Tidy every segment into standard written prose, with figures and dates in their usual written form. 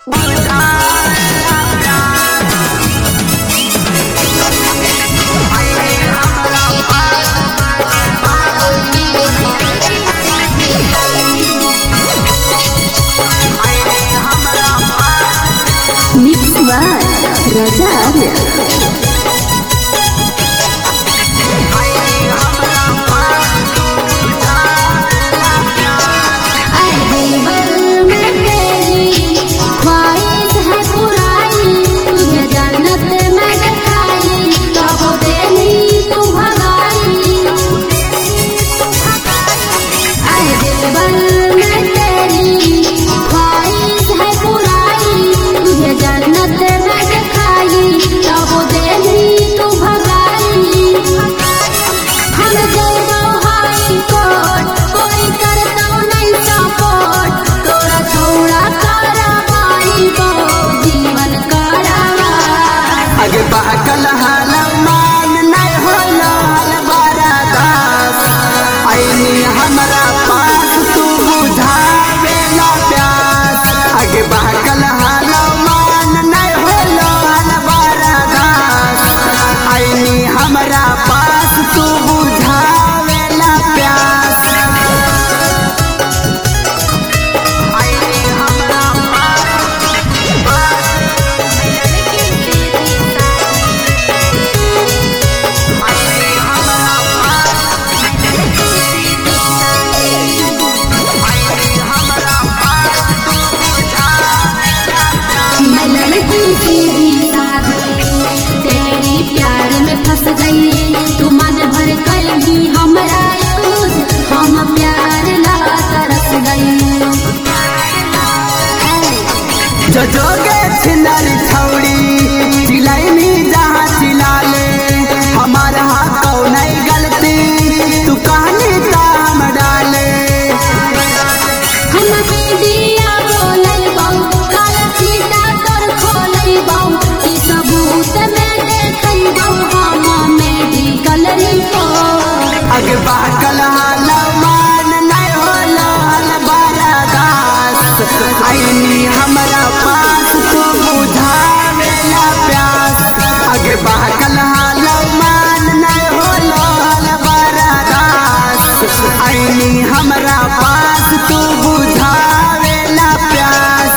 Mix by Raja Arya. बहकल हाल मान नहीं होला बरदास आईनी हमरा पास तू बुझावेला प्यास आगे बहकल हाल मान नहीं होला बरदास आईनी हमरा पास तू बुझावेला प्यास तेरी प्यार में फंस गई तू मन भर कलगी हमरा यूज हम प्यार ला तरस गई जो जोगे छिनर छौड़ी चिलाई में जहाँ चिला ले हमारा हाथ नहीं गलती तू कहानी काम डाले हम दिया बोले बहु काल सीधा तोर खोले बहु की सबूत में देखई बहु हम मेडिकल रिपोर्ट आगे बहकल हाल मान नहीं होला बरदास आईनी हमरा पास तू बुझावेला प्यास आगे बहकल हाल मान नहीं होला बरदास आईनी हमरा पास तू बुझावेला प्यास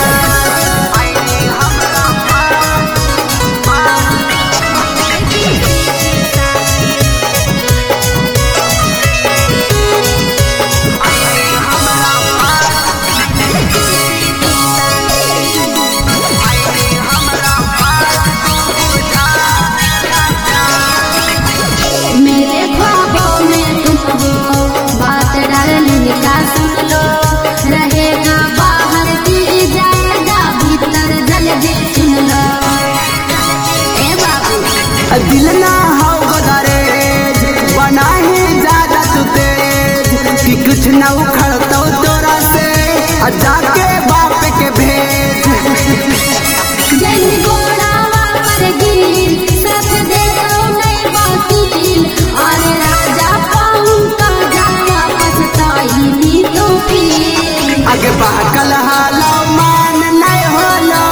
मेरे ख्वाबों में तुम हो बात डार्लिंग का सुन लो रहेगा बाहर की जाएगा भीतर जल्दी सुन लो ए बाबू दिल ना हो गदरेज बना है ज्यादा तू तेज कि कुछ न उखड़तो तोरा से जाके बाप के भेज जन गोड़ावा पर गिर सच दे दो नहीं वकील और राजा पाऊं का जावा पछताई भी तो फिर आगे बहकल हाल मान नहीं होला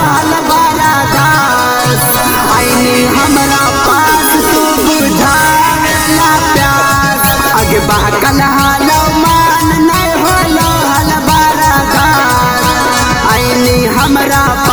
बरदास आईनी हमरा पास तू बुझावेला प्यास आगे बहकल हाल मान नहीं होला बरदास आईनी हमरा